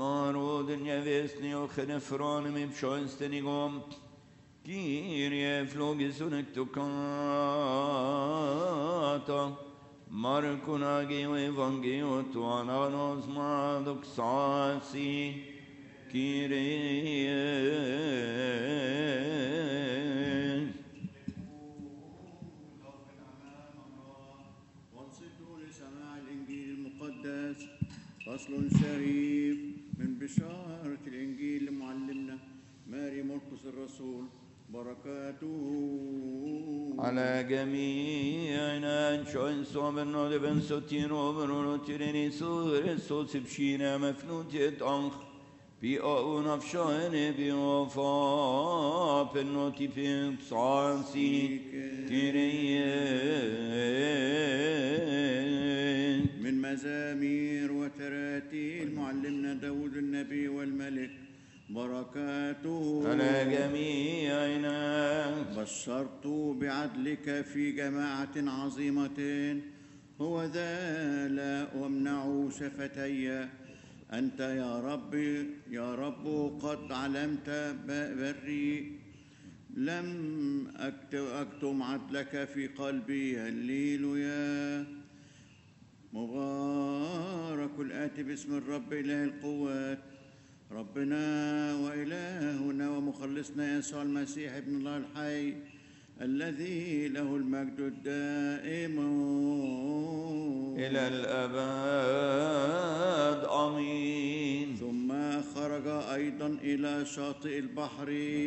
Maroden Javesni och Genefranem i Psjönstenigom. Kyrie flogison ektokata. Markunagi och evangeliot och ananos madoxasi. Kyrie. فصل شريف من بشارة الإنجيل لمعلمنا ماري مرقس الرسول بركاته على جميعنا شوين صوبرنا لبن ستين وبرنا تريني سور الصوت بشينا مفنوتة أنخ بي أون أفشان بي وفا بنوتي في بصانسي من مزامير وتراتيل معلمنا داود النبي والملك بركاته على جميعنا بشرت بعدلك في جماعة عظيمة هو ذا لا أمنع شفتي أنت يا رب قد علمت بري لم أكتم عدلك في قلبي هللويا مبارك الآتي باسم الرب إله القوات ربنا وإلهنا ومخلصنا يسوع المسيح ابن الله الحي الذي له المجد الدائم إلى الأبد آمين. ثم خرج أيضا إلى شاطئ البحر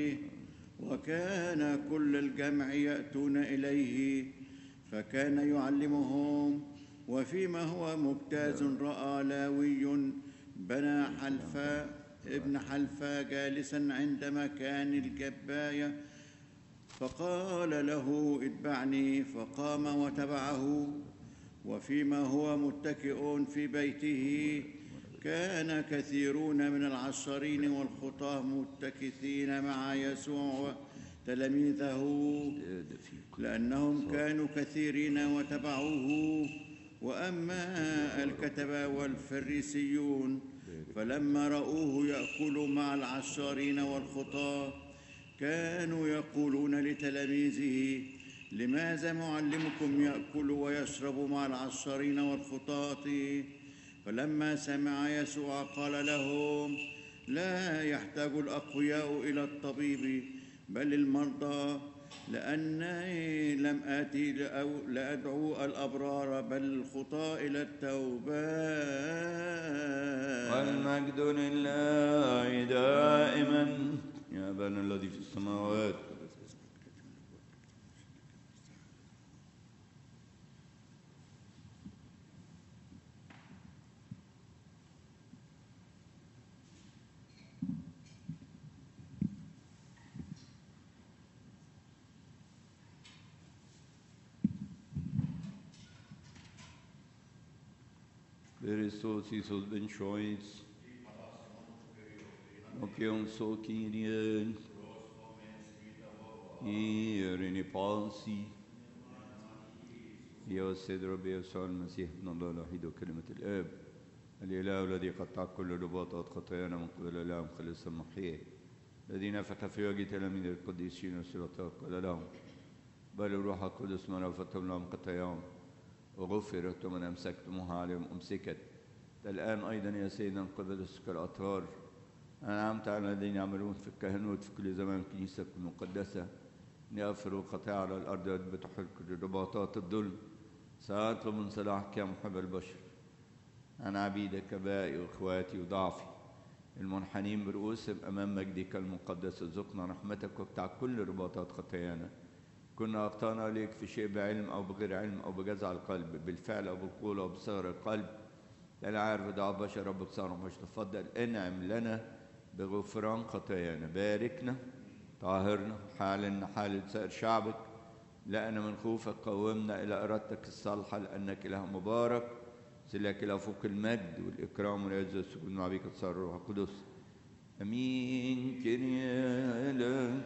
وكان كل الجمع يأتون إليه فكان يعلمهم وفيما هو مجتاز رأى لاوي بنى ابن حلفة جالسا عند مكان الجباية فقال له اتبعني فقام وتبعه وفيما هو متكئ في بيته كان كثيرون من العشارين والخطاة متكثين مع يسوع تلاميذه لأنهم كانوا كثيرين وتبعوه وأما الكتبة والفريسيون فلما رأوه يأكل مع العشارين والخطاة كانوا يقولون لتلاميذه لماذا معلمكم يأكل ويشرب مع العشارين والخطاة فلما سمع يسوع قال لهم لا يحتاج الأقوياء إلى الطبيب بل المرضى لأني لم آتي لأدعو الأبرار بل الخطاة إلى التوبة والمجد لله دائما يا أبانا الذي في السماوات. Christos Iisus ben Schoitz, Mokion so Kyrie, Irini Palsi, يا سيد ربي يسوع المسيح ابن الله الوحيد وكلمة الآب الإله الذي قطع كل رباطات خطايانا من قبل الله مخلص المحيي الذي نفخ في وجه تلاميذ القديسين والسلطاء قال لهم بل الروح القدس من رفتم لهم خطاياهم وغفرت ومن أمسكتموها عليهم أمسكت الآن أيضا يا سيدنا القدس كالأطهار أنعمت على الذين يعملون في الكهنوت في كل زمان كنيستك المقدسة أن يغفروا الخطايا على الأرض ويثبتوا حلق رباطات الظلم سأطلب من صلاحك يا محب البشر أنا عبيدك أبائي وإخواتي وضعفي المنحنين برؤوسهم أمام مجدك المقدس ارزقنا رحمتك وابتع كل رباطات خطايانا كنا أخطأنا عليك في شيء بعلم أو بغير علم أو بجزع القلب بالفعل أو بالقول أو بصغر القلب لا عارف ضعف بشر ربك صار مش تفضل انعم لنا بغفران خطايانا باركنا طاهرنا حالنا حال سائر شعبك لأن من خوفك قومنا إلى إرادتك الصالحة لأنك إله مبارك سلك إلى فوق المجد والإكرام والعز والسجود مع بك تصار الروح القدس أمين كريا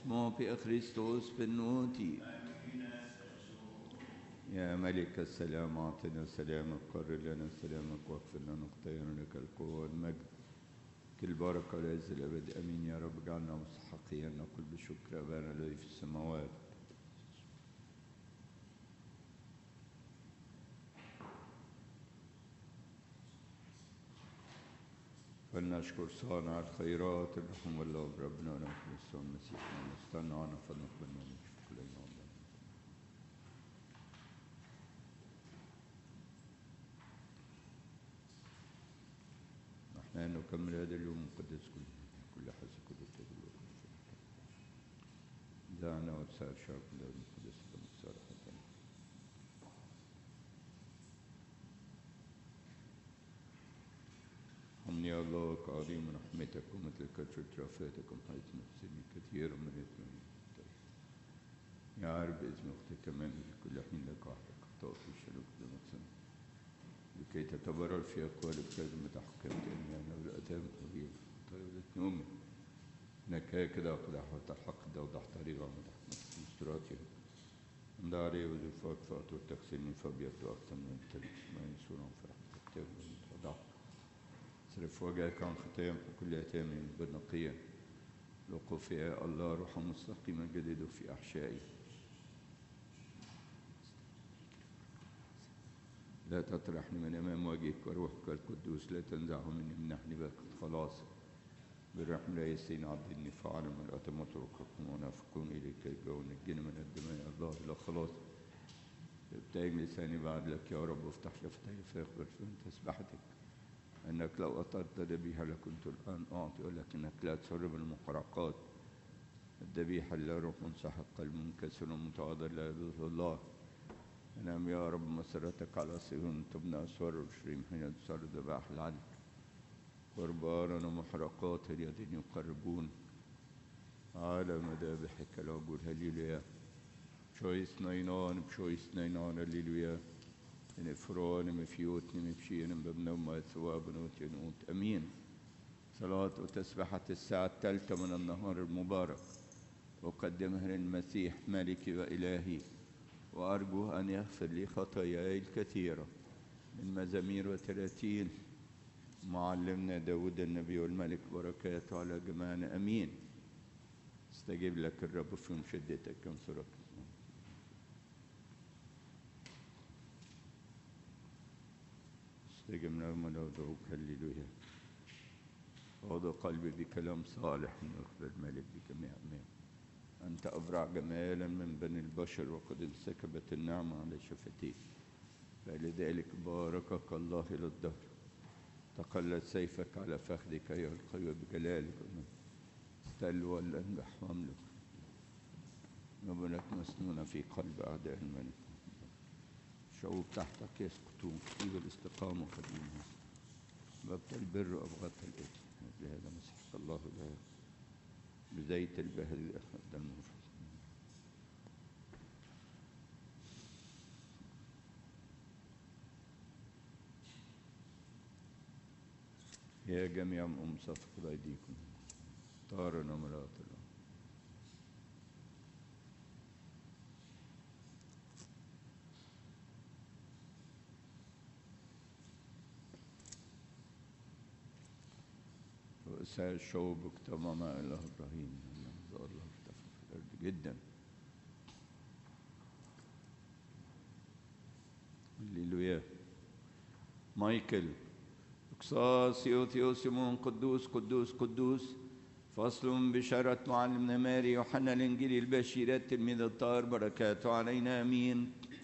اسمه في خريستوس بنوتي. يا ملك السلام أعطنا سلامك، قرر لنا سلامك، واغفر لنا خطايانا، لك القوة والمجد كل بركة والعز الأبد. أمين يا رب. اجعلنا مستحقين نقول بشكر أبانا الذي في السماوات. فلنشكر صانع الخيرات الرحم والله بربنا ونحن يسوع المسيح ونستنى عنا فنقبل ما نشكر لنا الله. نحن نكمل هذا اليوم المقدس كل حسب كل التدبير. دعنا وسائر شعب الله المقدس المصالحة. يا الله كعظيم رحمتك ومثل كثرة رأفتكم حيث نفسني كثيرا من إثمي. يا رب اسم أختك تمام كل حين لك وحدك أخطاء في الشرك المقسم لكي تتبرر في أقوالك كلمة أحكام أن الأثام طويل طيبة نومي إنك هكذا قد أحوت الحق دوضح طريقة مستراتي عند علي وزفاك فأطور تغسلني فأبيض أكثر من التلك ما ينسون فرحتك تكتب وضع صرف وجهك عن خطاياهم كل أتامهم بالنقية الوقوف يا الله روحا مستقيما جديد في أحشائي. لا تطرحني من أمام وجهك وروحك القدوس لا تنزعه مني من نحن باقة خلاص بالرحم لا يستين عضدني فعلا من أتم طرقكم ونافقون إليك يجون نجني من الدماء يا الله إلى خلاص. ابتهج لساني بعد لك يا رب وافتح شفتي فيقبل فين تسبحتك أنك لو أطرت ذبيحة لكنت الآن أعطي ولكنك لا تسر بالمحرقات. الذبيحة اللي روح منسحق قلب منكسر ومتواضع لا يرضى الله. أنام يا رب مسرتك على صهيون تبنى أسوار أورشليم حين تصار ذبائح العدل. قربانا ومحرقات اليدين يقربون على مذابحك العبور. هللويا. بشويس نينان بشويس نينان هللويا. نفران مفيوت نمشين ببنوم ثواب نوت ينوت. أمين. صلاة وتسبحة الساعة الثالثة من النهار المبارك أقدمها للمسيح ملكي وإلهي وأرجو أن يغفر لي خطاياي الكثيرة من مزامير وتراتيل معلمنا داود النبي والملك بركاته على جميعنا. أمين. استجيب لك الرب في مشدتك ينصرك. استجب لهم لو دعوك. هللويا. وضع قلبي بكلام صالح يخبر الملك بجميع أمام. أنت أبرع جمالا من بني البشر وقد انسكبت النعمة على شفتيك فلذلك باركك الله إلى الدهر. تقلد سيفك على فخذك أيها القوي بجلالك استلوى الأنجح واملك. نبلك مسنونة في قلب أعداء الملك. الشعوب تحتك يسقطون طيب الاستقامة قديمها ببت البر أبغضت الإثم. بهذا مسيح الله لا بزيت البهل أخذ الموفق. يا جميع صفق أيديكم طار نمرات الله. رؤساء الشعوب اجتمعوا مع الله إبراهيم. الله ارتفع في الأرض جدا. هللويا. مايكل اقصاص يوثيوسيمون قدوس قدوس قدوس. فصل بشارة معلمنا ماري يوحنا الإنجيلي البشيرات تلميذ الطاهر بركاته علينا. أمين.